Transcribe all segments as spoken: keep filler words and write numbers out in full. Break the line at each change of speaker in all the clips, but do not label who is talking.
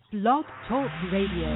Blog Talk Radio.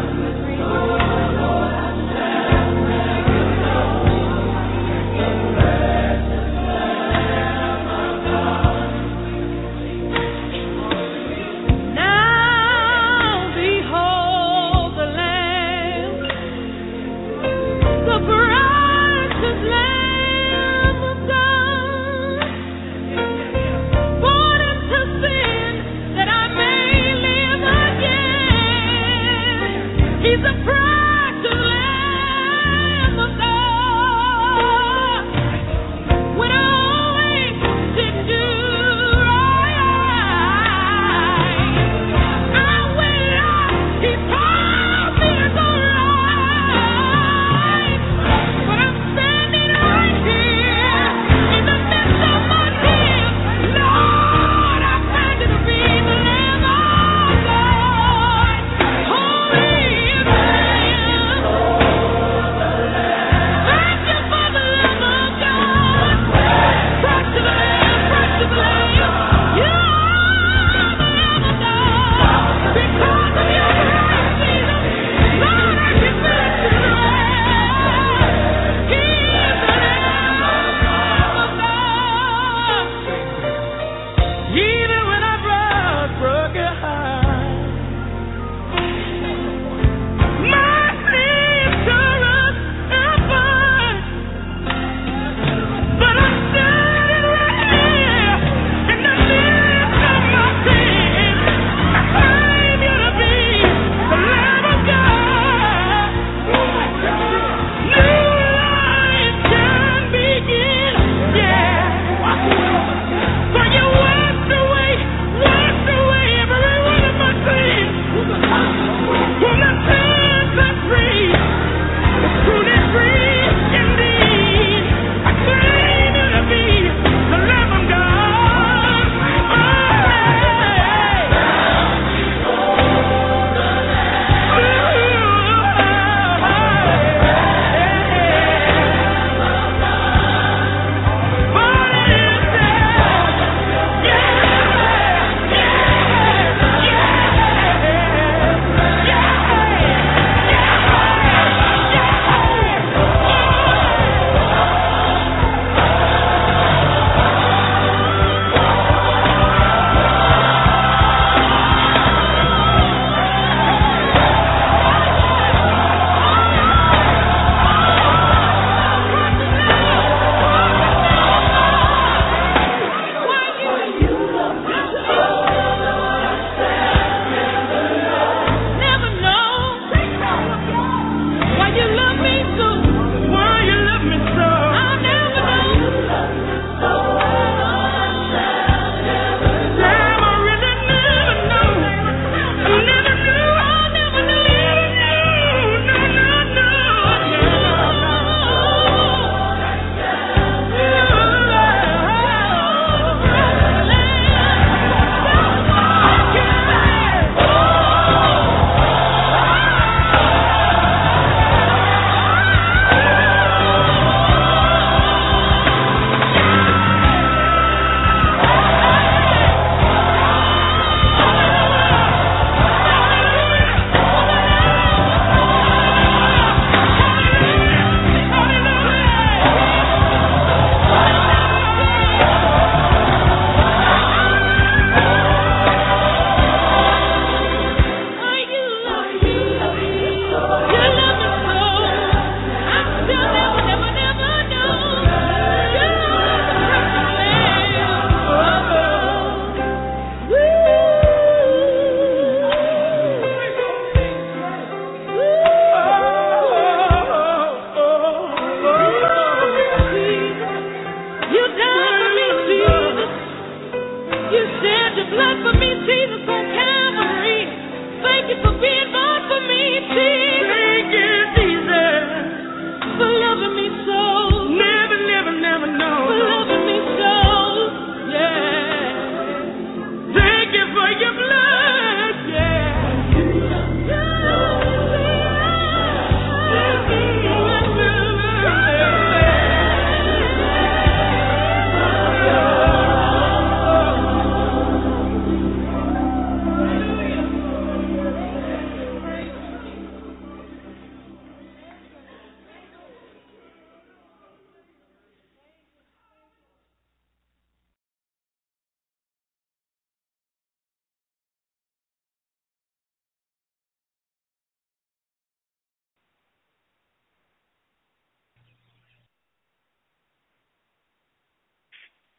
Thank you.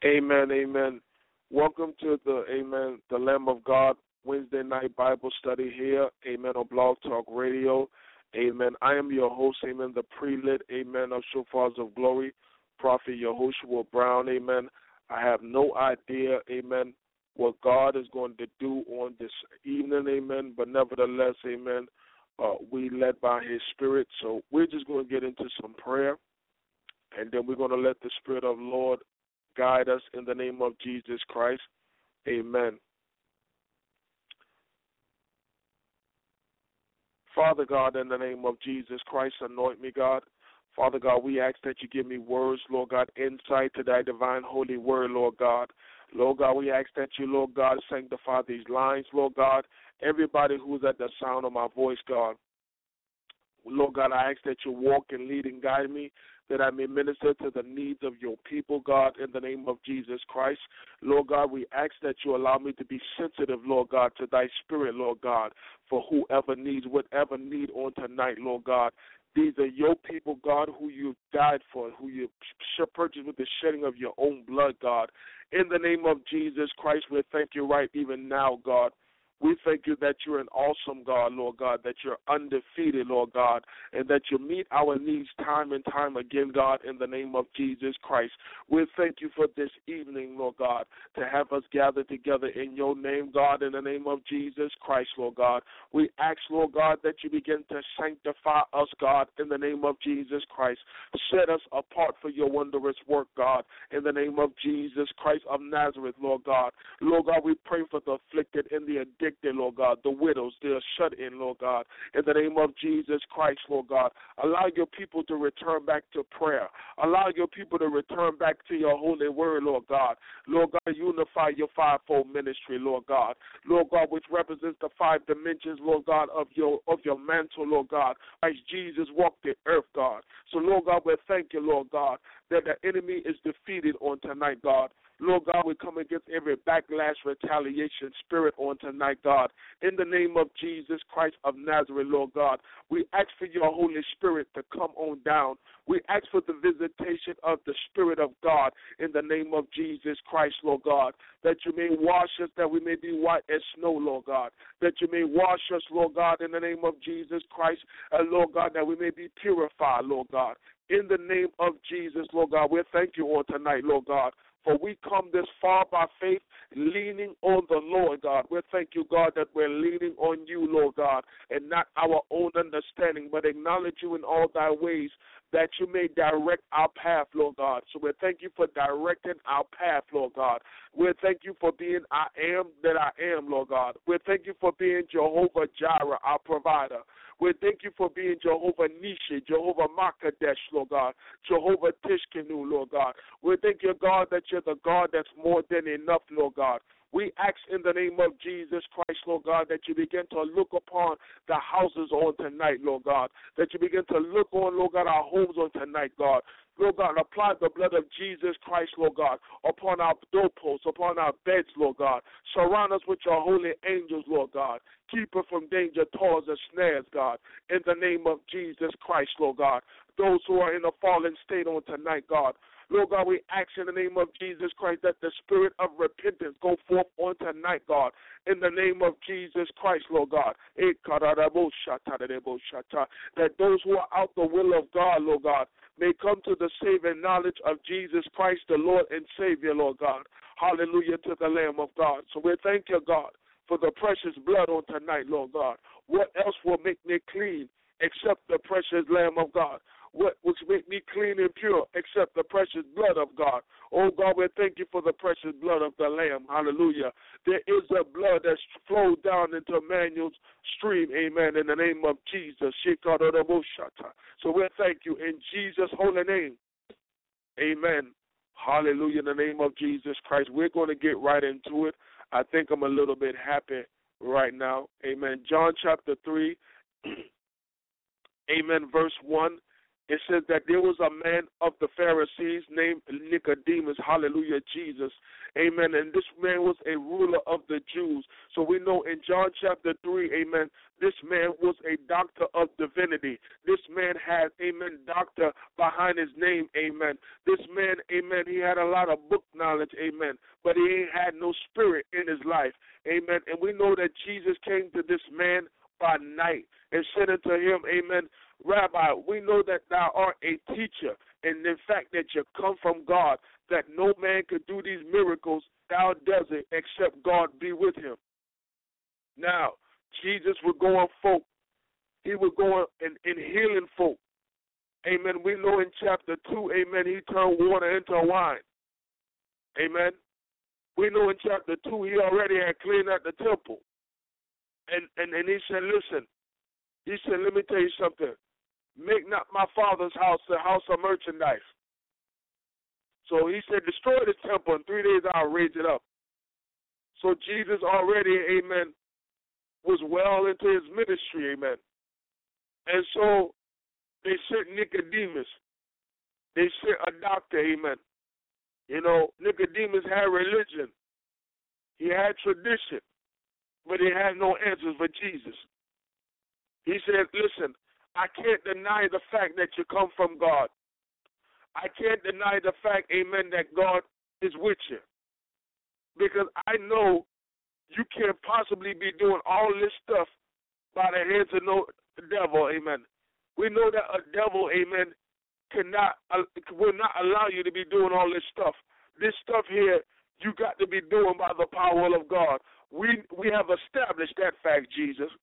Amen, amen. Welcome to the, amen, the Lamb of God Wednesday night Bible study here, amen, on Blog Talk Radio. Amen. I am your host, amen, the prelate, amen, of Shofars of Glory, Prophet Yahushua Brown, amen. I have no idea, amen, what God is going to do on this evening, amen, but nevertheless, amen, uh, we led by his Spirit. So we're just going to get into some prayer, and then we're going to let the Spirit of the Lord guide us in the name of Jesus Christ. Amen. Father God, in the name of Jesus Christ, anoint me, God. Father God, we ask that you give me words, Lord God, insight to thy divine holy word, Lord God. Lord God, we ask that you, Lord God, sanctify these lines, Lord God. Everybody who's at the sound of my voice, God. Lord God, I ask that you walk and lead and guide me, that I may minister to the needs of your people, God, in the name of Jesus Christ. Lord God, we ask that you allow me to be sensitive, Lord God, to thy spirit, Lord God, for whoever needs whatever need on tonight, Lord God. These are your people, God, who you died for, who you purchased with the shedding of your own blood, God. In the name of Jesus Christ, we thank you right even now, God. We thank you that you're an awesome God, Lord God, that you're undefeated, Lord God, and that you meet our needs time and time again, God, in the name of Jesus Christ. We thank you for this evening, Lord God, to have us gather together in your name, God, in the name of Jesus Christ, Lord God. We ask, Lord God, that you begin to sanctify us, God, in the name of Jesus Christ. Set us apart for your wondrous work, God, in the name of Jesus Christ of Nazareth, Lord God. Lord God, we pray for the afflicted and the addicted, Lord God, the widows, the shut in, Lord God, in the name of Jesus Christ, Lord God. Allow your people to return back to prayer. Allow your people to return back to your holy word, Lord God. Lord God, unify your fivefold ministry, Lord God. Lord God, which represents the five dimensions, Lord God, of your of your mantle, Lord God. As Jesus walked the earth, God. So, Lord God, we thank you, Lord God, that the enemy is defeated on tonight, God. Lord God, we come against every backlash, retaliation spirit on tonight, God. In the name of Jesus Christ of Nazareth, Lord God, we ask for your Holy Spirit to come on down. We ask for the visitation of the Spirit of God in the name of Jesus Christ, Lord God, that you may wash us, that we may be white as snow, Lord God, that you may wash us, Lord God, in the name of Jesus Christ, and Lord God, that we may be purified, Lord God. In the name of Jesus, Lord God, we thank you on tonight, Lord God. For we come this far by faith, leaning on the Lord, God. We thank you, God, that we're leaning on you, Lord God, and not our own understanding, but acknowledge you in all thy ways, that you may direct our path, Lord God. So we thank you for directing our path, Lord God. We thank you for being I am that I am, Lord God. We thank you for being Jehovah Jireh, our provider. We thank you for being Jehovah Nishi, Jehovah Makadesh, Lord God, Jehovah Tishkenu, Lord God. We thank you, God, that you're the God that's more than enough, Lord God. We ask in the name of Jesus Christ, Lord God, that you begin to look upon the houses on tonight, Lord God, that you begin to look on, Lord God, our homes on tonight, God. Lord God, apply the blood of Jesus Christ, Lord God, upon our doorposts, upon our beds, Lord God. Surround us with your holy angels, Lord God. Keep us from danger, toils, and snares, God, in the name of Jesus Christ, Lord God. Those who are in a fallen state on tonight, God, Lord God, we ask in the name of Jesus Christ that the spirit of repentance go forth on tonight, God, in the name of Jesus Christ, Lord God. That those who are out the will of God, Lord God, may come to the saving knowledge of Jesus Christ, the Lord and Savior, Lord God. Hallelujah to the Lamb of God. So we thank you, God, for the precious blood on tonight, Lord God. What else will make me clean except the precious Lamb of God? What which make me clean and pure except the precious blood of God? Oh, God, we thank you for the precious blood of the Lamb. Hallelujah. There is a blood that's flowed down into Emmanuel's stream, amen, in the name of Jesus. So we thank you in Jesus' holy name. Amen. Hallelujah, in the name of Jesus Christ. We're going to get right into it. I think I'm a little bit happy right now. Amen. John chapter three, amen, verse one. it says that there was a man of the Pharisees named Nicodemus, hallelujah, Jesus, amen, and this man was a ruler of the Jews. So we know in John chapter three, amen, this man was a doctor of divinity. This man had, amen, doctor behind his name, amen. This man, amen, he had a lot of book knowledge, amen, but he ain't had no spirit in his life, amen. And we know that Jesus came to this man by night and said unto him, amen, Rabbi, we know that thou art a teacher, and in fact that you come from God, that no man could do these miracles, thou does it, except God be with him. Now, Jesus would go on folk. He would go and in, in healing folk. Amen. We know in chapter two, amen, he turned water into wine. Amen. We know in chapter two he already had cleaned out the temple. And, and, and he said, listen, he said, let me tell you something. Make not my Father's house a house of merchandise. So he said, destroy this temple. In three days I'll raise it up. So Jesus already, amen, was well into his ministry, amen. And so they sent Nicodemus. They sent a doctor, amen. You know, Nicodemus had religion. He had tradition. But he had no answers for Jesus. He said, listen, I can't deny the fact that you come from God. I can't deny the fact, amen, that God is with you. Because I know you can't possibly be doing all this stuff by the hands of no devil, amen. We know that a devil, amen, cannot uh, will not allow you to be doing all this stuff. This stuff here, you got to be doing by the power of God. We we have established that fact, Jesus.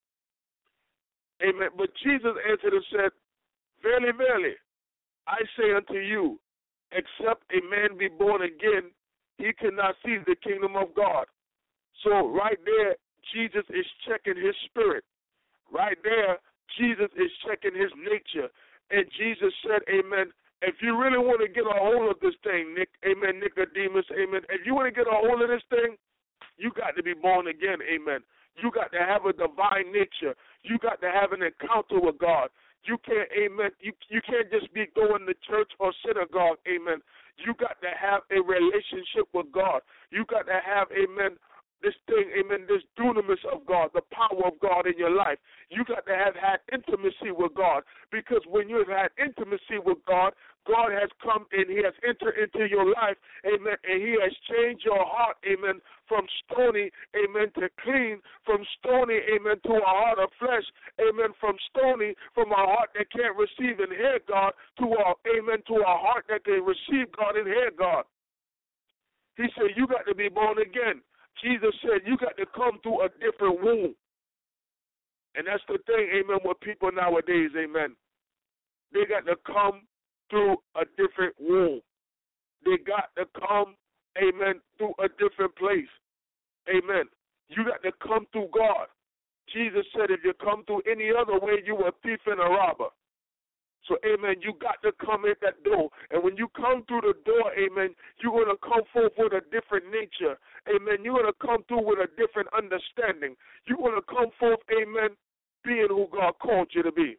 Amen. But Jesus answered and said, verily, verily, I say unto you, except a man be born again, he cannot see the kingdom of God. So right there, Jesus is checking his spirit. Right there, Jesus is checking his nature. And Jesus said, amen, if you really want to get a hold of this thing, Nick, amen, Nicodemus, amen, if you want to get a hold of this thing, you got to be born again, amen. You got to have a divine nature. You got to have an encounter with God. You can't, amen, you, you can't just be going to church or synagogue, amen. You got to have a relationship with God. You got to have, amen, this thing, amen, this dunamis of God, the power of God in your life. You got to have had intimacy with God, because when you've had intimacy with God, God has come and he has entered into your life, amen, and he has changed your heart, amen, from stony, amen, to clean, from stony, amen, to a heart of flesh, amen, from stony, from a heart that can't receive and hear God, to a, amen, to a heart that can receive God and hear God. He said, you got to be born again. Jesus said, you got to come through a different womb. And that's the thing, amen, with people nowadays, amen. They got to come through a different womb. They got to come, amen, through a different place. Amen. You got to come through God. Jesus said, if you come through any other way, you a thief and a robber. So, amen, you got to come in that door. And when you come through the door, amen, you're going to come forth with a different nature. Amen. You're going to come through with a different understanding. You're going to come forth, amen, being who God called you to be.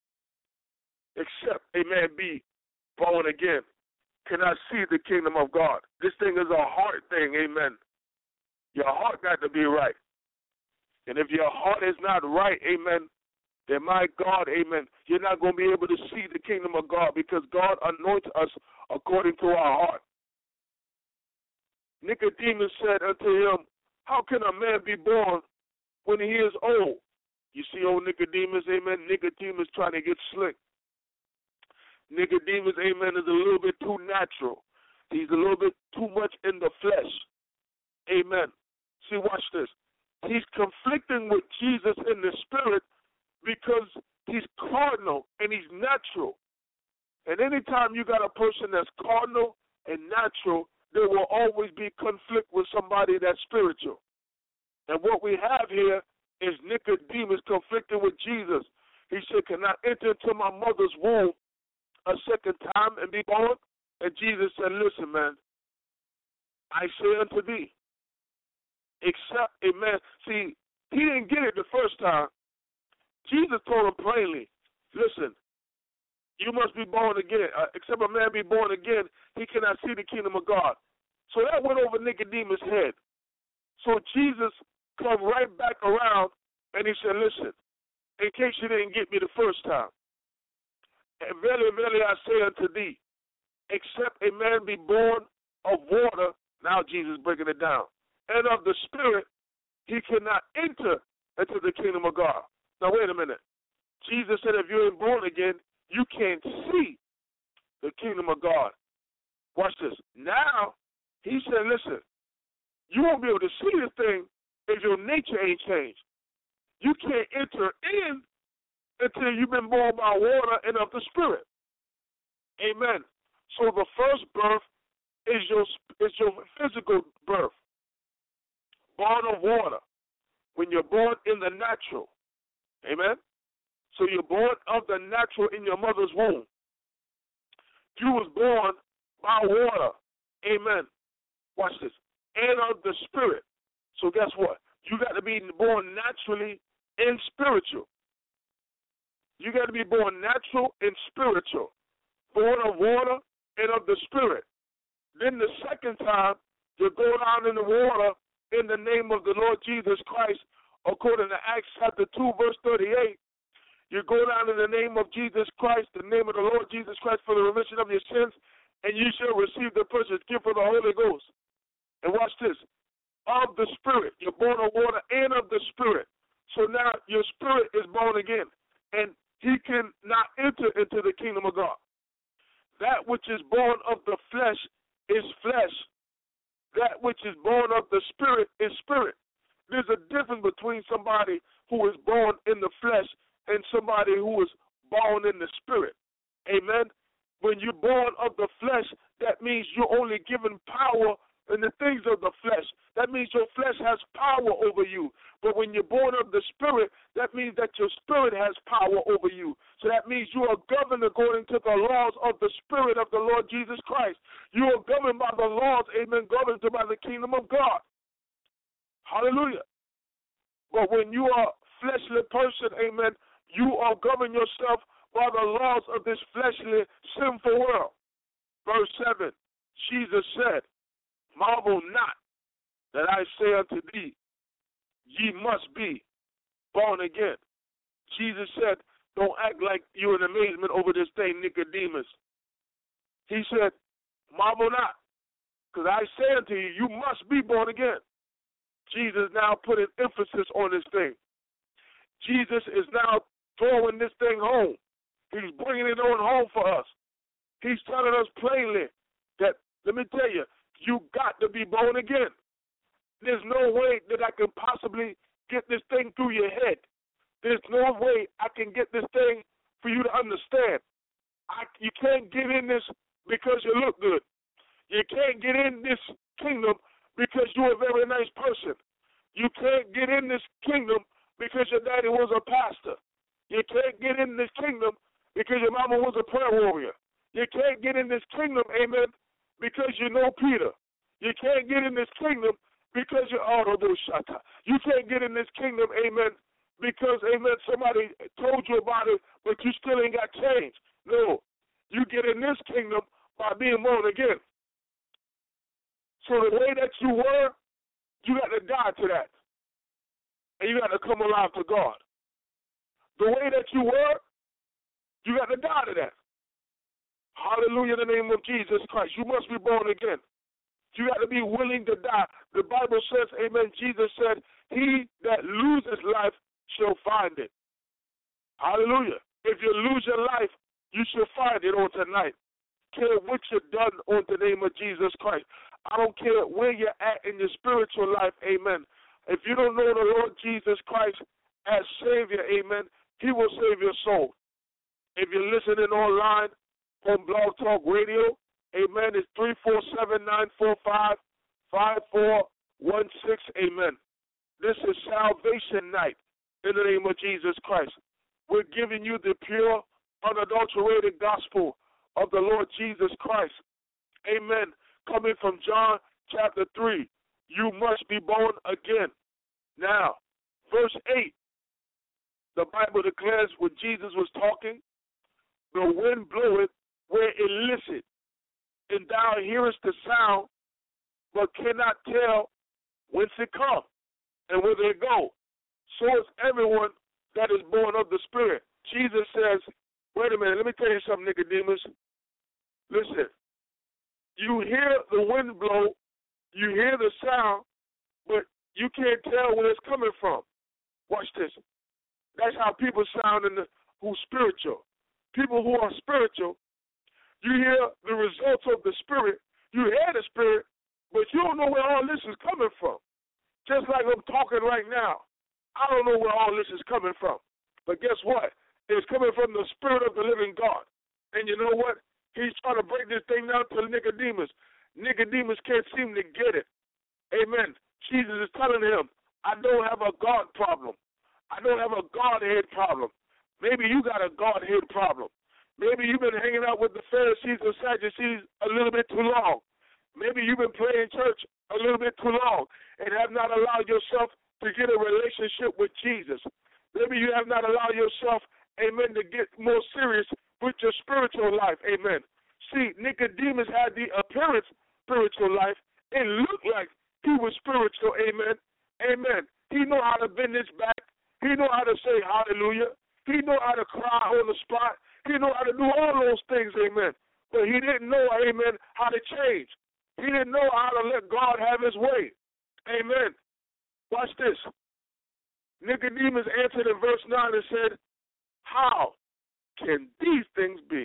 Except, amen, be born again. Cannot see the kingdom of God. This thing is a heart thing, amen. Your heart got to be right. And if your heart is not right, amen, then my God, amen, you're not going to be able to see the kingdom of God, because God anoints us according to our heart. Nicodemus said unto him, how can a man be born when he is old? You see old Nicodemus, amen, Nicodemus trying to get slick. Nicodemus, amen, is a little bit too natural. He's a little bit too much in the flesh. Amen. See, watch this. He's conflicting with Jesus in the spirit, because he's cardinal and he's natural. And anytime you got a person that's cardinal and natural, there will always be conflict with somebody that's spiritual. And what we have here is Nicodemus conflicting with Jesus. He said, can I enter into my mother's womb a second time and be born? And Jesus said, listen, man, I say unto thee, except a man. See, he didn't get it the first time. Jesus told him plainly, listen, You must be born again. Uh, except a man be born again, he cannot see the kingdom of God. So that went over Nicodemus' head. So Jesus come right back around, and he said, listen, in case you didn't get me the first time, and verily, verily, I say unto thee, except a man be born of water, now Jesus breaking it down, and of the Spirit, he cannot enter into the kingdom of God. Now, wait a minute. Jesus said if you ain't born again, you can't see the kingdom of God. Watch this. Now, he said, listen, you won't be able to see the thing if your nature ain't changed. You can't enter in until you've been born by water and of the Spirit. Amen. So the first birth is your, is your physical birth, born of water, when you're born in the natural. Amen. So you're born of the natural in your mother's womb. You was born by water. Amen. Watch this. And of the Spirit. So guess what? You got to be born naturally and spiritual. You got to be born natural and spiritual. Born of water and of the Spirit. Then the second time, you go down in the water in the name of the Lord Jesus Christ, according to Acts chapter two, verse thirty-eight. You go down in the name of Jesus Christ, the name of the Lord Jesus Christ, for the remission of your sins, and you shall receive the precious gift of the Holy Ghost. And watch this. Of the Spirit. You're born of water and of the Spirit. So now your spirit is born again. And he cannot enter into the kingdom of God. That which is born of the flesh is flesh. That which is born of the Spirit is spirit. There's a difference between somebody who is born in the flesh and somebody who is born in the Spirit. Amen? When you're born of the flesh, that means you're only given power in the things of the flesh. That means your flesh has power over you. But when you're born of the Spirit, that means that your spirit has power over you. So that means you are governed according to the laws of the Spirit of the Lord Jesus Christ. You are governed by the laws, amen, governed by the kingdom of God. Hallelujah. But when you are a fleshly person, amen, you are governed yourself by the laws of this fleshly, sinful world. Verse seven, Jesus said, marvel not that I say unto thee, ye must be born again. Jesus said, don't act like you're in amazement over this thing, Nicodemus. He said, marvel not, because I say unto you, you must be born again. Jesus now put an emphasis on this thing. Jesus is now throwing this thing home. He's bringing it on home for us. He's telling us plainly that, let me tell you, you got to be born again. There's no way that I can possibly get this thing through your head. There's no way I can get this thing for you to understand. I, you can't get in this because you look good. You can't get in this kingdom because you're a very nice person. You can't get in this kingdom because your daddy was a pastor. You can't get in this kingdom because your mama was a prayer warrior. You can't get in this kingdom, amen, because you know Peter. You can't get in this kingdom because you're Autodoshata. You can't get in this kingdom, amen, because, amen, somebody told you about it, but you still ain't got change. No. You get in this kingdom by being born again. So the way that you were, you got to die to that. And you got to come alive to God. The way that you were, you got to die to that. Hallelujah, in the name of Jesus Christ. You must be born again. You got to be willing to die. The Bible says, amen, Jesus said, he that loses life shall find it. Hallelujah. If you lose your life, you shall find it on tonight. Care what you've done on the name of Jesus Christ. I don't care where you're at in your spiritual life, amen. If you don't know the Lord Jesus Christ as Savior, amen, he will save your soul. If you're listening online on Blog Talk Radio, amen, it's three four seven, nine four five, five four one six, amen. This is Salvation Night in the name of Jesus Christ. We're giving you the pure, unadulterated gospel of the Lord Jesus Christ. Amen. Coming from John chapter three. You must be born again. Now, verse eight, the Bible declares when Jesus was talking, the wind bloweth where it listeth, and thou hearest the sound, but cannot tell whence it comes and whither it goes. So is everyone that is born of the Spirit. Jesus says, wait a minute, let me tell you something, Nicodemus. Listen, you hear the wind blow, you hear the sound, but you can't tell where it's coming from. Watch this. That's how people sound in the who's spiritual. People who are spiritual, you hear the results of the Spirit, you hear the Spirit, but you don't know where all this is coming from. Just like I'm talking right now, I don't know where all this is coming from. But guess what? It's coming from the Spirit of the living God. And you know what? He's trying to break this thing down to Nicodemus. Nicodemus can't seem to get it. Amen. Jesus is telling him, I don't have a God problem. I don't have a Godhead problem. Maybe you got a Godhead problem. Maybe you've been hanging out with the Pharisees and Sadducees a little bit too long. Maybe you've been playing church a little bit too long and have not allowed yourself to get a relationship with Jesus. Maybe you have not allowed yourself, amen, to get more serious with your spiritual life, amen. See, Nicodemus had the appearance spiritual life. It looked like he was spiritual, amen, amen. He know how to bend his back. He know how to say hallelujah. He know how to cry on the spot. He know how to do all those things, amen. But he didn't know, amen, how to change. He didn't know how to let God have his way. Amen. Watch this. Nicodemus answered in verse nine and said, how can these things be?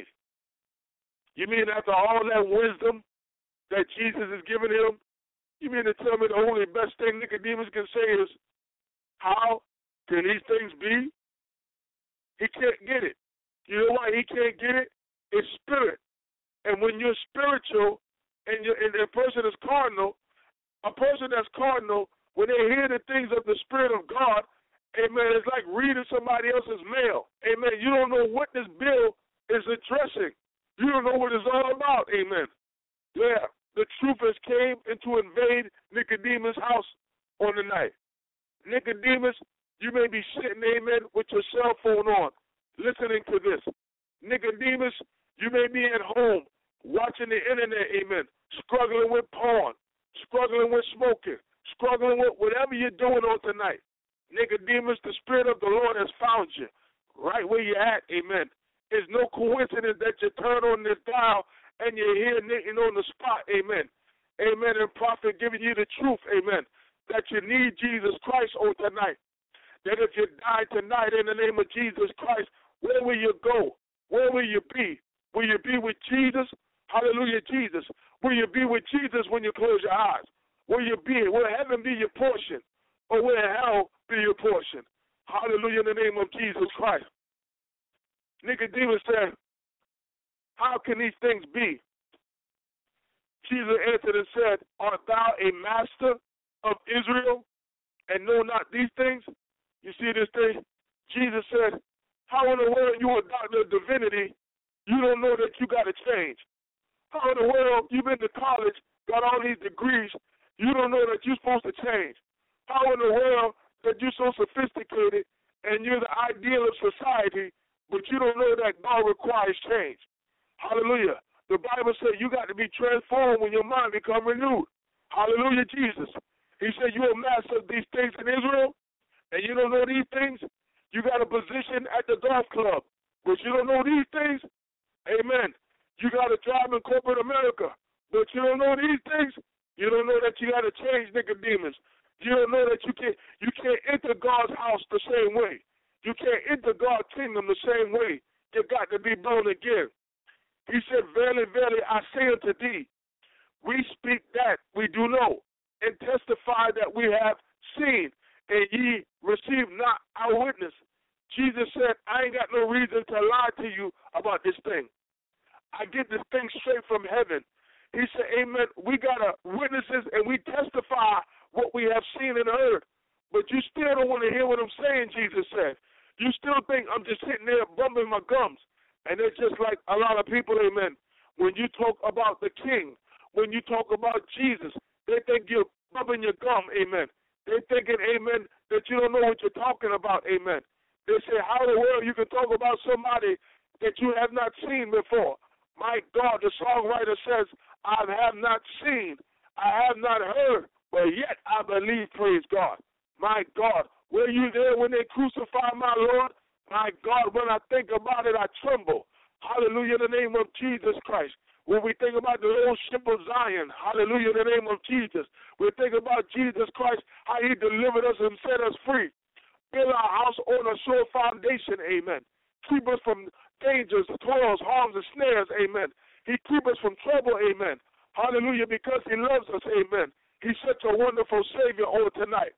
You mean after all that wisdom that Jesus is giving him, you mean to tell me the only best thing Nicodemus can say is, how can these things be? He can't get it. You know why he can't get it? It's spirit. And when you're spiritual and, you're, and a person is cardinal, a person that's cardinal, when they hear the things of the Spirit of God, amen, it's like reading somebody else's mail. Amen. You don't know what this bill is addressing. You don't know what it's all about. Amen. Yeah, the truth has came in to invade Nicodemus' house on the night. Nicodemus, you may be sitting, amen, with your cell phone on, listening to this. Nicodemus, you may be at home watching the internet, amen, struggling with porn, struggling with smoking, struggling with whatever you're doing on tonight. Nicodemus, the Spirit of the Lord has found you right where you're at, amen. It's no coincidence that you turn on this dial and you're here knitting on the spot, amen. Amen, and prophet giving you the truth, amen, that you need Jesus Christ on tonight. That if you die tonight in the name of Jesus Christ, where will you go? Where will you be? Will you be with Jesus? Hallelujah, Jesus. Will you be with Jesus when you close your eyes? Will you be? Will heaven be your portion? Or will hell be your portion? Hallelujah, in the name of Jesus Christ. Nicodemus said, how can these things be? Jesus answered and said, art thou a master of Israel and know not these things? You see this thing? Jesus said, how in the world you a doctor of divinity, you don't know that you got to change? How in the world you been to college, got all these degrees, you don't know that you're supposed to change? How in the world that you're so sophisticated and you're the ideal of society, but you don't know that God requires change? Hallelujah. The Bible says you got to be transformed when your mind become renewed. Hallelujah, Jesus. He said you're a master of these things in Israel, and you don't know these things. You got a position at the golf club, but you don't know these things. Amen. You got a job in corporate America, but you don't know these things. You don't know that you got to change, Nicodemus. You don't know that you can't you can't enter God's house the same way. You can't enter God's kingdom the same way. You got to be born again. He said, verily, verily, I say unto thee, we speak that we do know, and testify that we have seen, and ye receive not our witness. Jesus said, I ain't got no reason to lie to you about this thing. I get this thing straight from heaven. He said, amen, we got a witnesses, and we testify what we have seen and heard. But you still don't want to hear what I'm saying, Jesus said. You still think I'm just sitting there bumping my gums. And it's just like a lot of people, amen, when you talk about the King, when you talk about Jesus, they think you're bumping your gum, amen. They're thinking, amen, that you don't know what you're talking about, amen. They say, how in the world you can talk about somebody that you have not seen before. My God, the songwriter says, I have not seen, I have not heard, but yet I believe, praise God. My God, were you there when they crucified my Lord? My God, when I think about it, I tremble. Hallelujah, in the name of Jesus Christ. When we think about the old ship of Zion, hallelujah, in the name of Jesus. We think about Jesus Christ, how he delivered us and set us free. Build our house on a sure foundation, amen. Keep us from dangers, toils, harms, and snares, amen. He keep us from trouble, amen. Hallelujah, because he loves us, amen. He's such a wonderful Savior on tonight.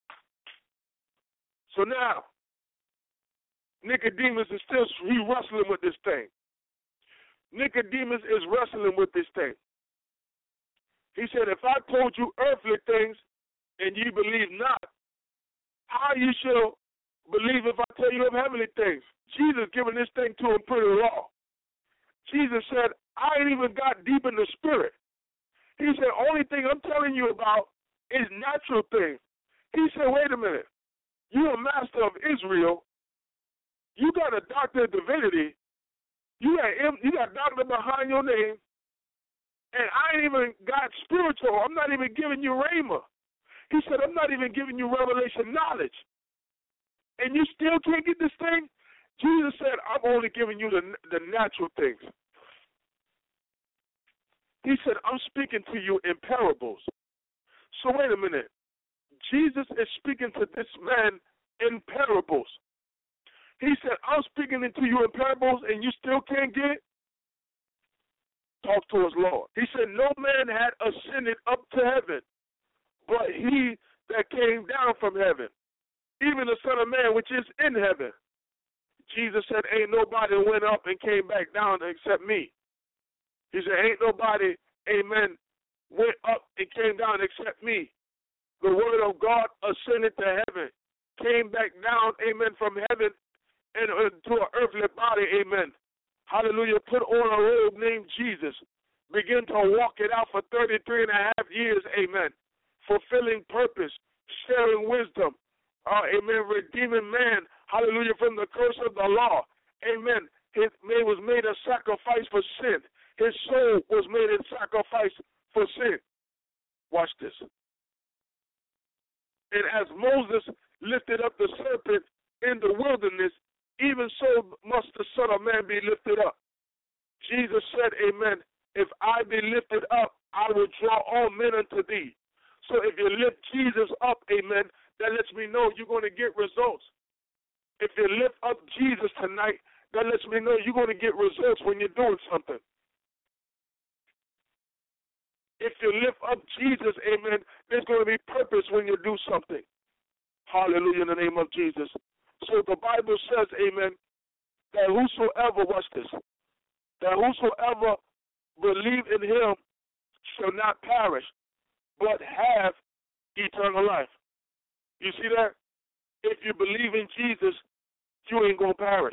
So now, Nicodemus is still he wrestling with this thing. Nicodemus is wrestling with this thing. He said, if I told you earthly things and you believe not, how you shall believe if I tell you of heavenly things? Jesus giving this thing to him pretty raw. Jesus said, I ain't even got deep in the spirit. He said, only thing I'm telling you about is natural things. He said, wait a minute. You're a master of Israel. You got a doctor of divinity. You got you got doctor behind your name. And I ain't even got spiritual. I'm not even giving you rhema. He said, I'm not even giving you revelation knowledge. And you still can't get this thing? Jesus said, I'm only giving you the, the natural things. He said, I'm speaking to you in parables. So wait a minute. Jesus is speaking to this man in parables. He said, I'm speaking into you in parables and you still can't get it? Talk to us, Lord. He said, no man had ascended up to heaven, but he that came down from heaven, even the Son of Man which is in heaven. Jesus said, ain't nobody went up and came back down except me. He said, ain't nobody, amen, went up and came down except me. The word of God ascended to heaven, came back down, amen, from heaven and into an earthly body, amen. Hallelujah, put on a robe named Jesus. Begin to walk it out for thirty-three and a half years, amen. Fulfilling purpose, sharing wisdom, uh, amen, redeeming man, hallelujah, from the curse of the law, amen. His man was made a sacrifice for sin. His soul was made a sacrifice for sin. Watch this. And as Moses lifted up the serpent in the wilderness, even so must the Son of Man be lifted up. Jesus said, amen, if I be lifted up, I will draw all men unto thee. So if you lift Jesus up, amen, that lets me know you're going to get results. If you lift up Jesus tonight, that lets me know you're going to get results when you're doing something. If you lift up Jesus, amen, there's going to be purpose when you do something. Hallelujah, in the name of Jesus. So the Bible says, amen, that whosoever, watch this, that whosoever believe in him shall not perish, but have eternal life. You see that? If you believe in Jesus, you ain't going to perish.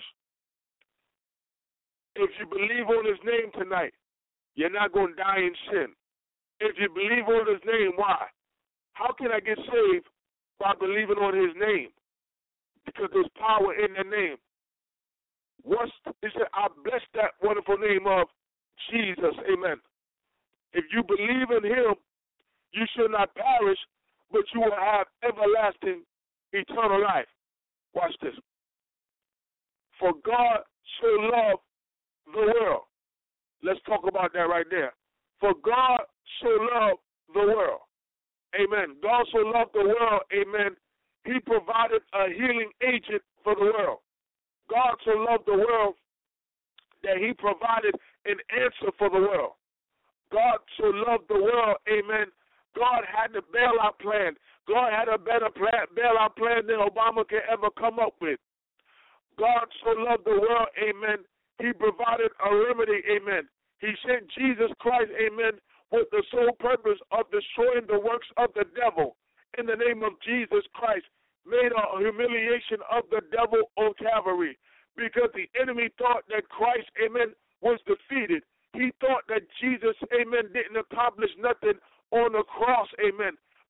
If you believe on his name tonight, you're not going to die in sin. If you believe on his name, why? How can I get saved? By believing on his name. Because there's power in the name. What's, he said, I bless that wonderful name of Jesus. Amen. If you believe in him, you shall not perish, but you will have everlasting eternal life. Watch this. For God so loved the world. Let's talk about that right there. For God so loved the world. Amen. God so loved the world, amen, he provided a healing agent for the world. God so loved the world that he provided an answer for the world. God so loved the world, amen. God had the bailout plan. God had a better plan, bailout plan than Obama could ever come up with. God so loved the world, amen. He provided a remedy, amen. He sent Jesus Christ, amen, with the sole purpose of destroying the works of the devil. In the name of Jesus Christ, made a humiliation of the devil on Calvary, because the enemy thought that Christ, amen, was defeated. He thought that Jesus, amen, didn't accomplish nothing on the cross, amen.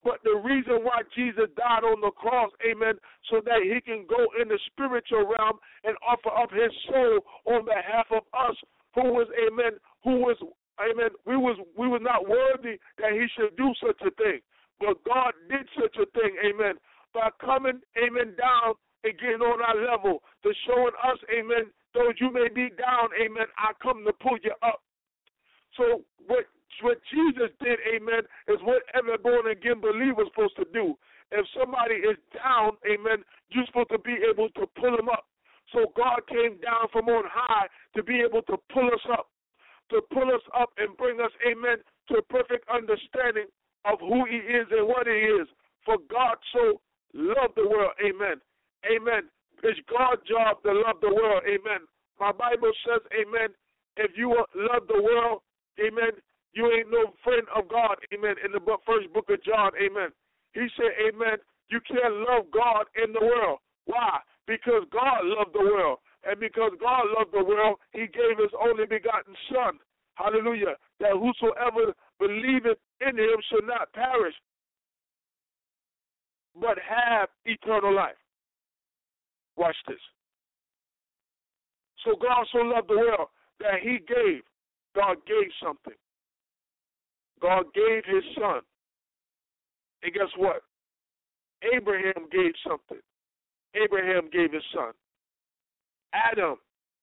But the reason why Jesus died on the cross, amen, so that he can go in the spiritual realm and offer up his soul on behalf of us, who was, amen, who was, amen, we was we was not worthy that he should do such a thing. But God did such a thing, amen, by coming, amen, down and getting on our level, to showing us, amen, though you may be down, amen, I come to pull you up. So what what Jesus did, amen, is what every born-again believer is supposed to do. If somebody is down, amen, you're supposed to be able to pull them up. So God came down from on high to be able to pull us up, to pull us up and bring us, amen, to a perfect understanding of who he is and what he is. For God so loved the world, amen. Amen. It's God's job to love the world, amen. My Bible says, amen, if you love the world, amen, you ain't no friend of God, amen, in the book, first book of John, amen. He said, amen, you can't love God in the world. Why? Because God loved the world. And because God loved the world, he gave his only begotten Son, hallelujah, that whosoever believeth in him should not perish, but have eternal life. Watch this. So God so loved the world that he gave, God gave something. God gave his Son. And guess what? Abraham gave something. Abraham gave his son. Adam,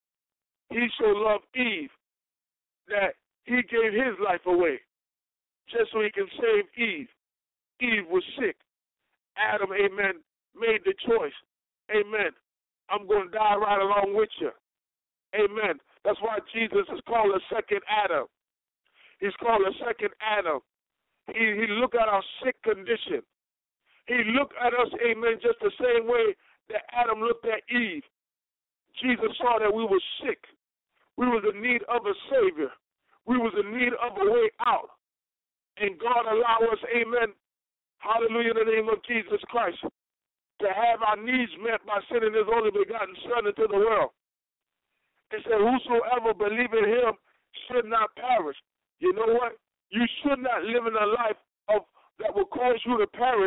he so loved Eve that he gave his life away just so he can save Eve. Eve was sick. Adam, amen, made the choice. Amen. I'm going to die right along with you. Amen. That's why Jesus is called a second Adam. He's called a second Adam. He, he looked at our sick condition. He looked at us, amen, just the same way that Adam looked at Eve. Jesus saw that we were sick. We was in need of a Savior. We was in need of a way out. And God allowed us, amen, hallelujah, in the name of Jesus Christ, to have our needs met by sending his only begotten Son into the world. He said, whosoever believe in him should not perish. You know what? You should not live in a life of that will cause you to perish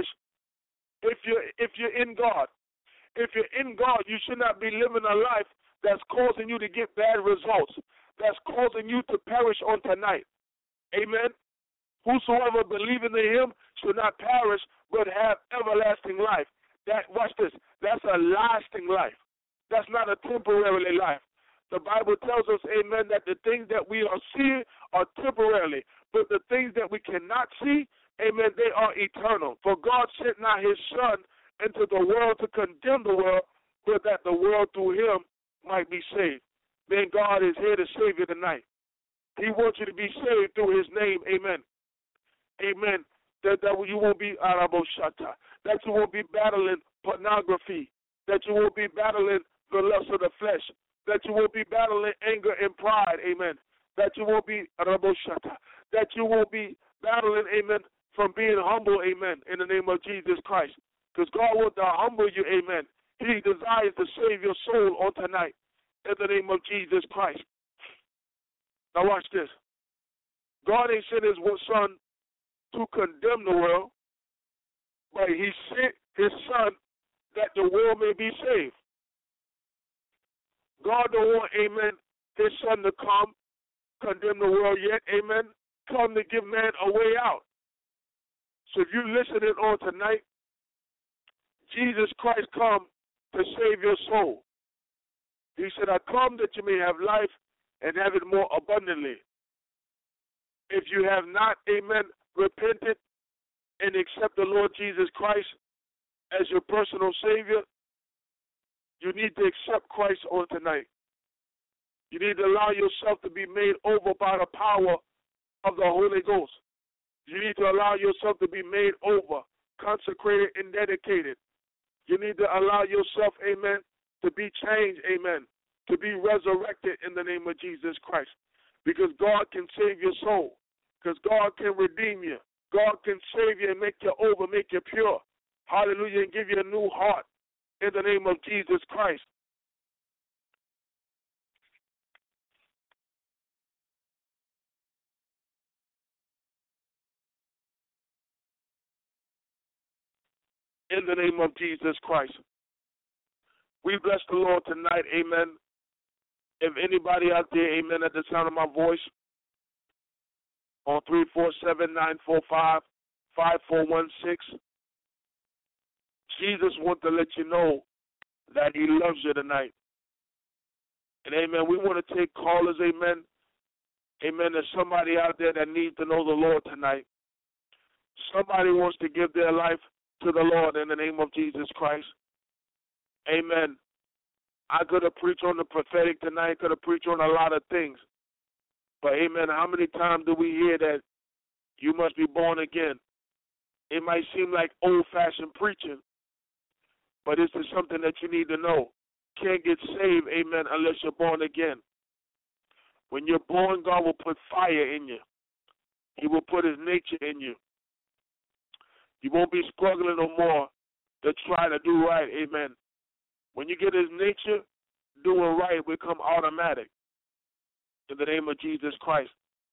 if you're, if you're in God. If you're in God, you should not be living a life that's causing you to get bad results, that's causing you to perish on tonight. Amen? Whosoever believeth in him should not perish, but have everlasting life. That, watch this, that's a lasting life. That's not a temporary life. The Bible tells us, amen, that the things that we are seeing are temporarily, but the things that we cannot see, amen, they are eternal. For God sent not his Son into the world to condemn the world, but that the world through him might be saved. Man, God is here to save you tonight. He wants you to be saved through his name, amen. Amen. That, that you won't be Araboshata, that you won't be battling pornography, that you won't be battling the lust of the flesh, that you won't be battling anger and pride, amen. That you won't be Araboshata, that you won't be battling, amen, from being humble, amen, in the name of Jesus Christ. Because God wants to humble you, amen. He desires to save your soul on tonight in the name of Jesus Christ. Now watch this. God ain't sent his Son to condemn the world, but he sent his Son that the world may be saved. God don't want, amen, his Son to come, condemn the world yet, amen, come to give man a way out. So if you're listening on tonight, Jesus Christ come to save your soul. He said, I come that you may have life and have it more abundantly. If you have not, amen, repented and accept the Lord Jesus Christ as your personal Savior, you need to accept Christ on tonight. You need to allow yourself to be made over by the power of the Holy Ghost. You need to allow yourself to be made over, consecrated and dedicated. You need to allow yourself, amen, to be changed, amen, to be resurrected in the name of Jesus Christ. Because God can save your soul. Because God can redeem you. God can save you and make you over, make you pure. Hallelujah, and give you a new heart in the name of Jesus Christ. in the name of Jesus Christ. We bless the Lord tonight, amen. If anybody out there, amen, at the sound of my voice, on three four seven, nine four five, five four one six, Jesus wants to let you know that he loves you tonight. And amen, we want to take callers, amen. Amen, there's somebody out there that needs to know the Lord tonight. Somebody wants to give their life to the Lord in the name of Jesus Christ. Amen. I could have preached on the prophetic tonight, could have preached on a lot of things. But amen, how many times do we hear that you must be born again? It might seem like old-fashioned preaching, but this is something that you need to know. Can't get saved, amen, unless you're born again. When you're born, God will put fire in you. He will put his nature in you. You won't be struggling no more to try to do right, amen. When you get his nature, doing right will become automatic in the name of Jesus Christ.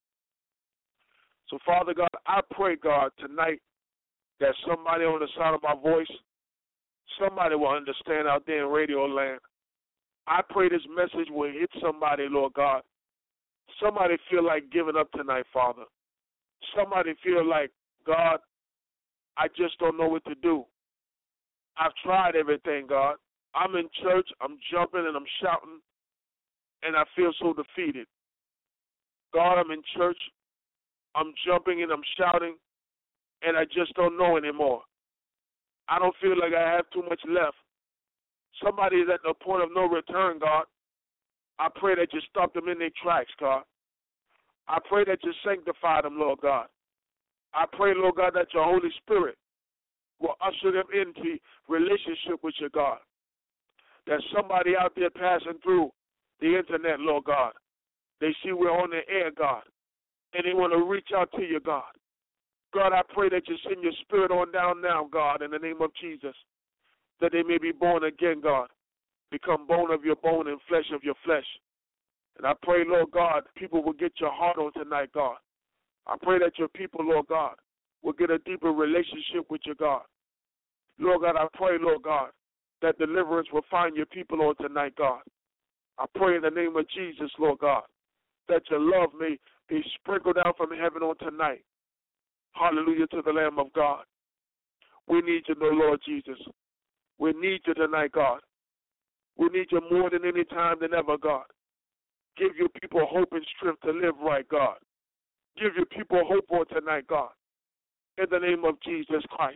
So, Father God, I pray, God, tonight that somebody on the side of my voice, somebody will understand out there in radio land. I pray this message will hit somebody, Lord God. Somebody feel like giving up tonight, Father. Somebody feel like, God, I just don't know what to do. I've tried everything, God. I'm in church, I'm jumping and I'm shouting, and I feel so defeated. God, I'm in church, I'm jumping and I'm shouting, and I just don't know anymore. I don't feel like I have too much left. Somebody is at the point of no return, God. I pray that you stop them in their tracks, God. I pray that you sanctify them, Lord God. I pray, Lord God, that your Holy Spirit will usher them into relationship with you, God. There's somebody out there passing through the internet, Lord God. They see we're on the air, God, and they want to reach out to you, God. God, I pray that you send your spirit on down now, God, in the name of Jesus, that they may be born again, God, become bone of your bone and flesh of your flesh. And I pray, Lord God, people will get your heart on tonight, God. I pray that your people, Lord God, will get a deeper relationship with you, God. Lord God, I pray, Lord God, that deliverance will find your people on tonight, God. I pray in the name of Jesus, Lord God, that your love may be sprinkled down from heaven on tonight. Hallelujah to the Lamb of God. We need you, Lord Jesus. We need you tonight, God. We need you more than any time than ever, God. Give your people hope and strength to live right, God. Give your people hope on tonight, God, in the name of Jesus Christ.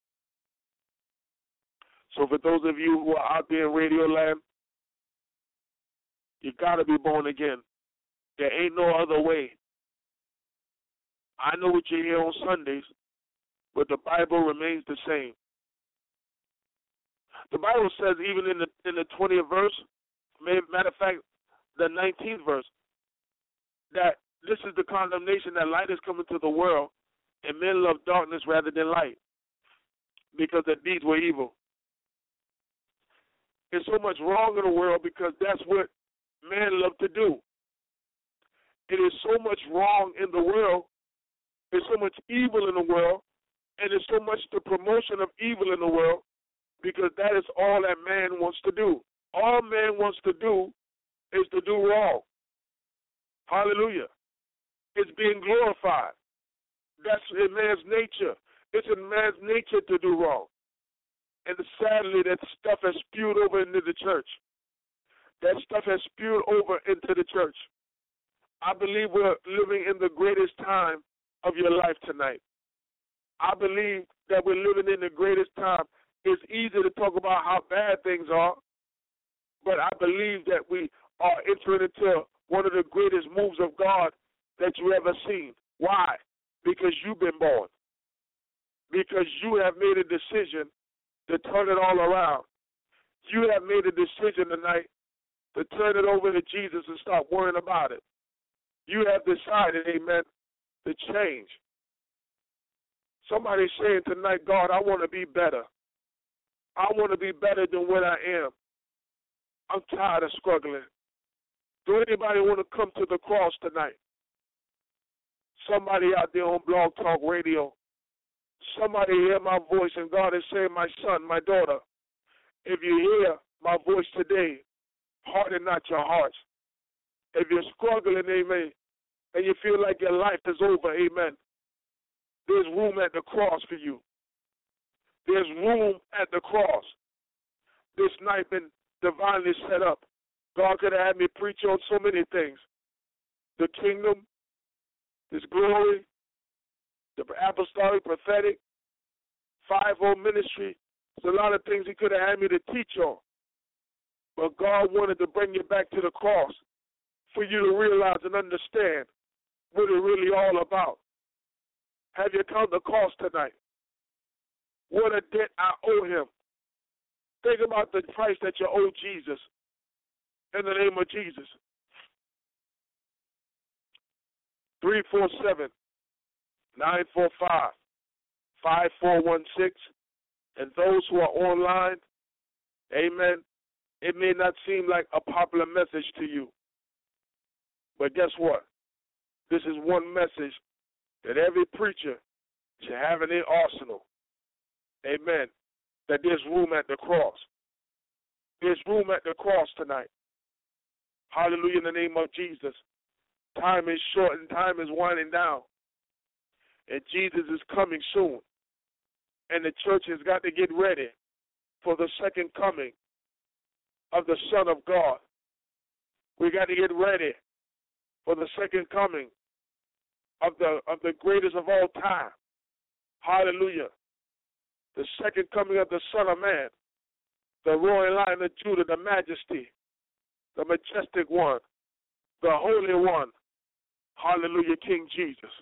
So for those of you who are out there in radio land, you got to be born again. There ain't no other way. I know what you hear on Sundays, but the Bible remains the same. The Bible says even in the in the twentieth verse, matter of fact, the nineteenth verse, that this is the condemnation that light is coming to the world, and men love darkness rather than light, because their deeds were evil. There's so much wrong in the world because that's what men love to do. It is so much wrong in the world. There's so much evil in the world, and there's so much the promotion of evil in the world because that is all that man wants to do. All man wants to do is to do wrong. Hallelujah. It's being glorified. That's in man's nature. It's in man's nature to do wrong. And sadly, that stuff has spewed over into the church. That stuff has spewed over into the church. I believe we're living in the greatest time of your life tonight. I believe that we're living in the greatest time. It's easy to talk about how bad things are, but I believe that we are entering into one of the greatest moves of God that you ever seen. Why? Because you've been born. Because you have made a decision to turn it all around. You have made a decision tonight to turn it over to Jesus and stop worrying about it. You have decided, amen, to change. Somebody's saying tonight, God, I want to be better. I want to be better than what I am. I'm tired of struggling. Do anybody want to come to the cross tonight? Somebody out there on Blog Talk Radio, Somebody hear my voice, and God is saying, my son, my daughter, if you hear my voice today, harden not your hearts. If you're struggling, amen, and you feel like your life is over, amen, there's room at the cross for you. There's room at the cross. This night been divinely set up. God could have had me preach on so many things. The kingdom, His glory, the apostolic, prophetic, five-fold ministry. There's a lot of things He could have had me to teach on. But God wanted to bring you back to the cross for you to realize and understand what it's really all about. Have you counted the cost tonight? What a debt I owe Him. Think about the price that you owe Jesus in the name of Jesus. three four seven, nine four five, five four one six. And those who are online, amen, it may not seem like a popular message to you. But guess what? This is one message that every preacher should have in their arsenal. Amen. That there's room at the cross. There's room at the cross tonight. Hallelujah, in the name of Jesus. Time is short and time is winding down. And Jesus is coming soon. And the church has got to get ready for the second coming of the Son of God. We got to get ready for the second coming of the of the greatest of all time. Hallelujah. The second coming of the Son of Man, the royal Lion of Judah, the majesty, the majestic one, the holy one. Hallelujah, King Jesus.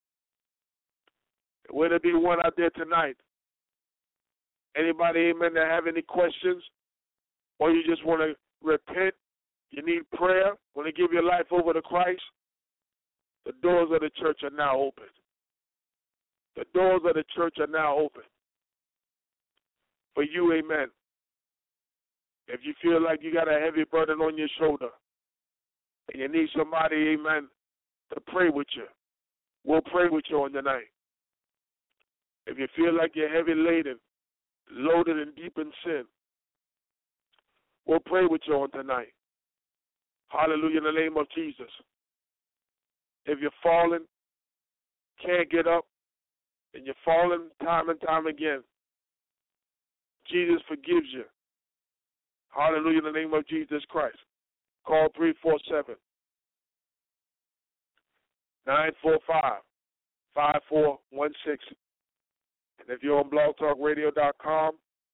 Will there be one out there tonight? Anybody, amen, that have any questions? Or you just want to repent? You need prayer? Want to give your life over to Christ? The doors of the church are now open. The doors of the church are now open. For you, amen. If you feel like you got a heavy burden on your shoulder and you need somebody, amen, to pray with you, we'll pray with you on the night. If you feel like you're heavy laden, loaded and deep in sin, we'll pray with you on tonight. Hallelujah, in the name of Jesus. If you're falling, can't get up, and you're falling time and time again, Jesus forgives you. Hallelujah, in the name of Jesus Christ. Call three four seven, nine four five, five four one six. And if you're on blog talk radio dot com,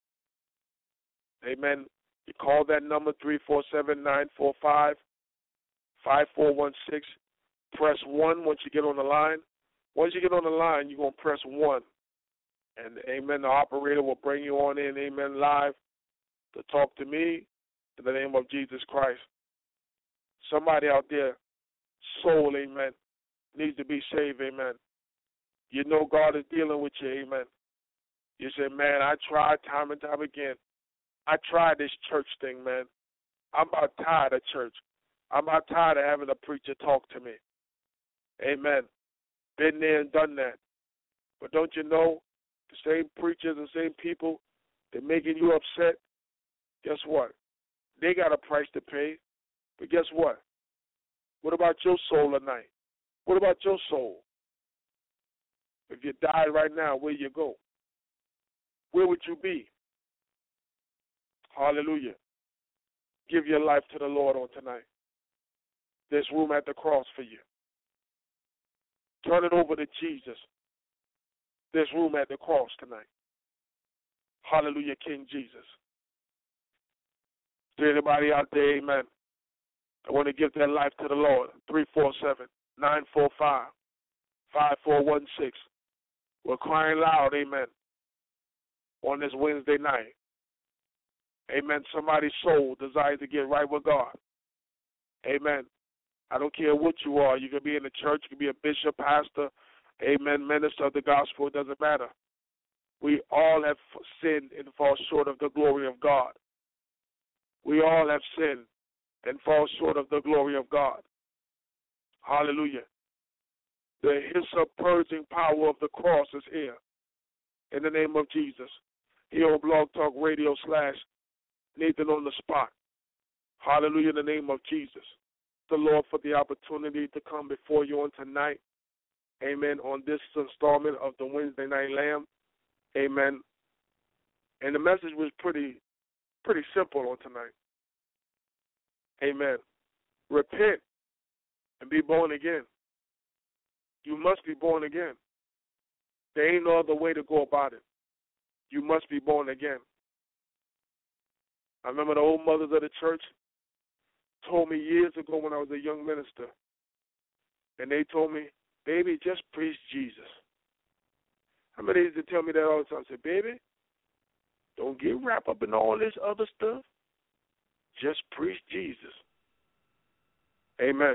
amen, you call that number three four seven, nine four five, five four one six. Press one once you get on the line. Once you get on the line, you're going to press one. And, amen, the operator will bring you on in, amen, live to talk to me in the name of Jesus Christ. Somebody out there, soul, amen, needs to be saved, amen. You know God is dealing with you, amen. You say, man, I tried time and time again. I tried this church thing, man. I'm about tired of church. I'm about tired of having a preacher talk to me. Amen. Been there and done that. But don't you know, the same preachers, the same people, they're making you upset. Guess what? They got a price to pay. But guess what? What about your soul tonight? What about your soul? If you died right now, where you go? Where would you be? Hallelujah. Give your life to the Lord on tonight. There's room at the cross for you. Turn it over to Jesus. There's room at the cross tonight. Hallelujah, King Jesus. Is there anybody out there, amen, that want to give their life to the Lord? three four seven, nine four five, five four one six. We're crying loud, amen, on this Wednesday night. Amen. Somebody's soul desires to get right with God. Amen. I don't care what you are. You can be in the church. You can be a bishop, pastor, amen, minister of the gospel. It doesn't matter. We all have sinned and fall short of the glory of God. We all have sinned and fall short of the glory of God. Hallelujah. The hyssop purging power of the cross is here. in the name of Jesus. Here on Blog Talk Radio slash Nathan on the Spot. Hallelujah, in the name of Jesus. The Lord for the opportunity to come before you on tonight. Amen. On this installment of the Wednesday Night Lamb. Amen. And the message was pretty, pretty simple on tonight. Amen. Repent and be born again. You must be born again. There ain't no other way to go about it. You must be born again. I remember the old mothers of the church told me years ago when I was a young minister, and they told me, baby, just preach Jesus. How many used to tell me that all the time? I said, baby, don't get wrapped up in all this other stuff. Just preach Jesus. Amen.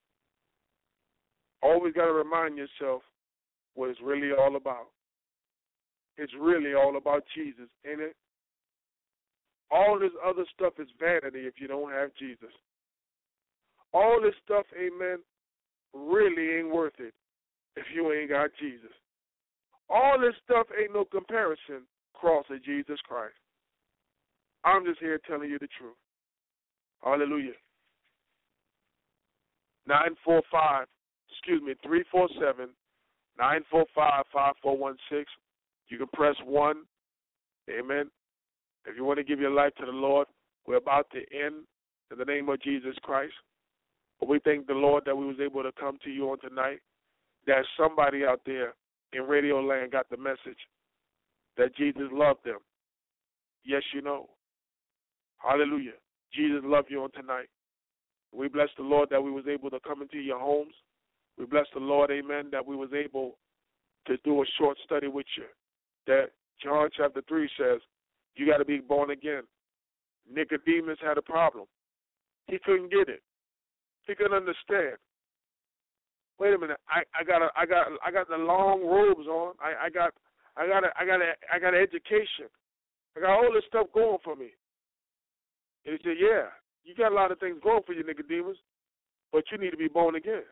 Always got to remind yourself what it's really all about. It's really all about Jesus, ain't it? All this other stuff is vanity if you don't have Jesus. All this stuff, amen, really ain't worth it if you ain't got Jesus. All this stuff ain't no comparison across to Jesus Christ. I'm just here telling you the truth. Hallelujah. nine four five, excuse me, three four seven, nine four five, five four one six. You can press one. Amen. If you want to give your life to the Lord, we're about to end in the name of Jesus Christ. But we thank the Lord that we was able to come to you on tonight. That somebody out there in Radio Land got the message that Jesus loved them. Yes, you know. Hallelujah. Jesus loved you on tonight. We bless the Lord that we was able to come into your homes. We bless the Lord, amen, that we was able to do a short study with you. That John chapter three says, you got to be born again. Nicodemus had a problem. He couldn't get it. He couldn't understand. Wait a minute. I, I got a, I got I got the long robes on. I, I got I got a, I got a, I got an education. I got all this stuff going for me. And he said, yeah, you got a lot of things going for you, Nicodemus, but you need to be born again.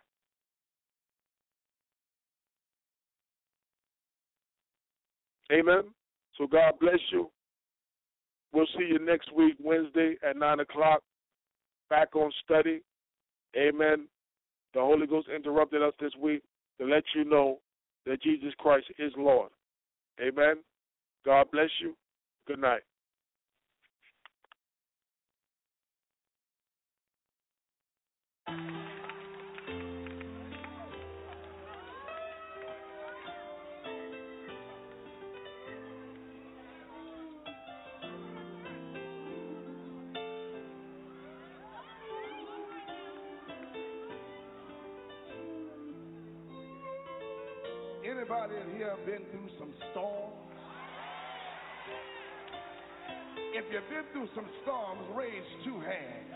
Amen. So God bless you. We'll see you next week, Wednesday at nine o'clock, back on study. Amen. The Holy Ghost interrupted us this week to let you know that Jesus Christ is Lord. Amen. God bless you. Good night.
Anybody in here been through some storms? If you've been through some storms, raise two hands.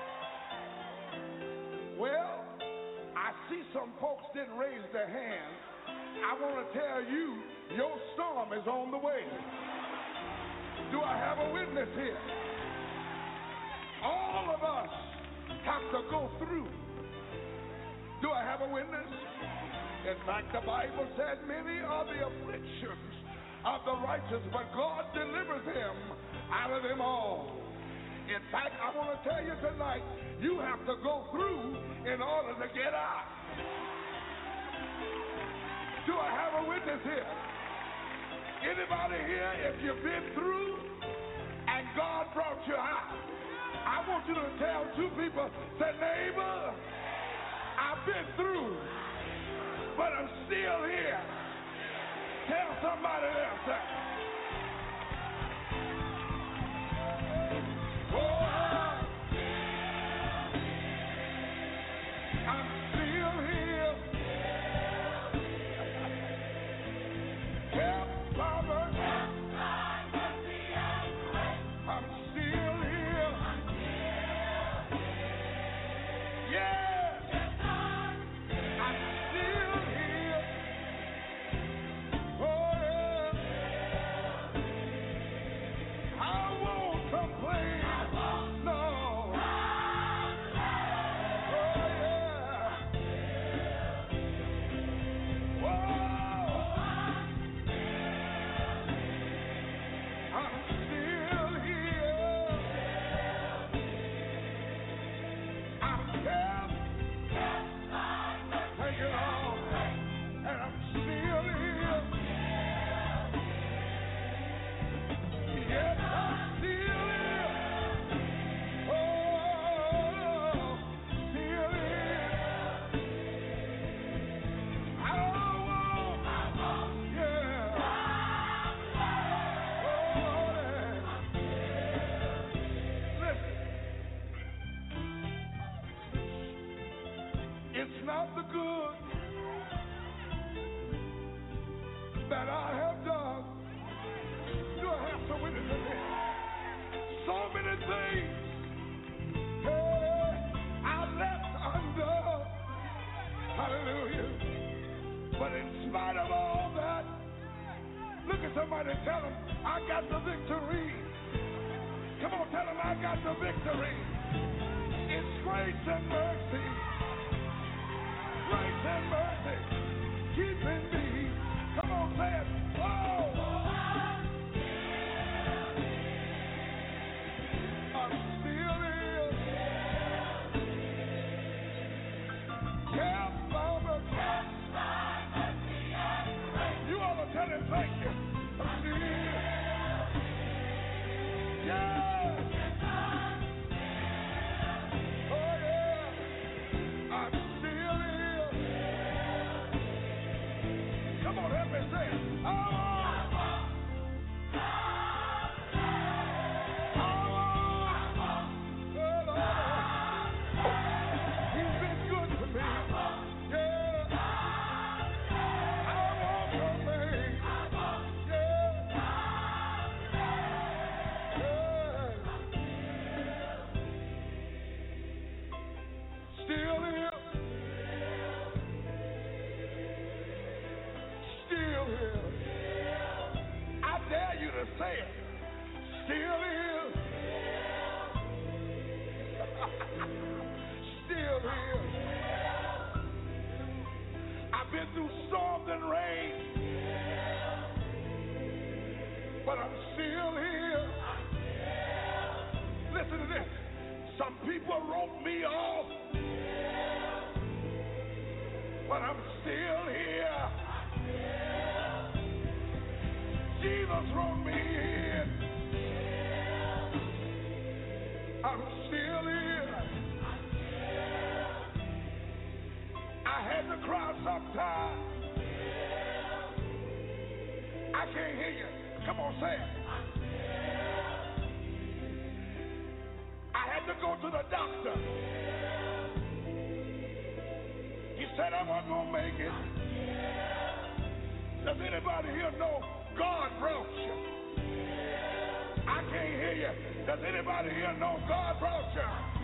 Well, I see some folks didn't raise their hands. I want to tell you, your storm is on the way. Do I have a witness here? All of us have to go through. Do I have a witness? In fact, the Bible said many are the afflictions of the righteous, but God delivers him out of them all. In fact, I want to tell you tonight, you have to go through in order to get out. Do I have a witness here? Anybody here, if you've been through and God brought you out, I want you to tell two people, say, neighbor, I've been through, but I'm still here. Tell somebody else that. Oh, I'm still here. Help, Father. I'm still here. Yes. I'm still here. Oh, yeah. that I have done. Do I have some witnesses here? So many things hey, I left undone. Hallelujah. But in spite of all that, look at somebody and tell them, I got the victory. Come on, tell them I got the victory. It's grace and mercy. Grace and mercy. Keeping me. Come on, say it. Oh! I'm still here. Kept by mercy. You ought to tell him thank you. I'm still here. Yeah. Say it. Still here. Still here. I've been through storms and rain, but I'm still here. Listen to this. Some people wrote me off, but I'm still here. Jesus wrote me in. I'm still here. I had to cry sometimes. I can't hear you. Come on, say it. I had to go to the doctor. He said I wasn't going to make it. Does anybody here know God brought you? I can't hear you. Does anybody here know God brought you?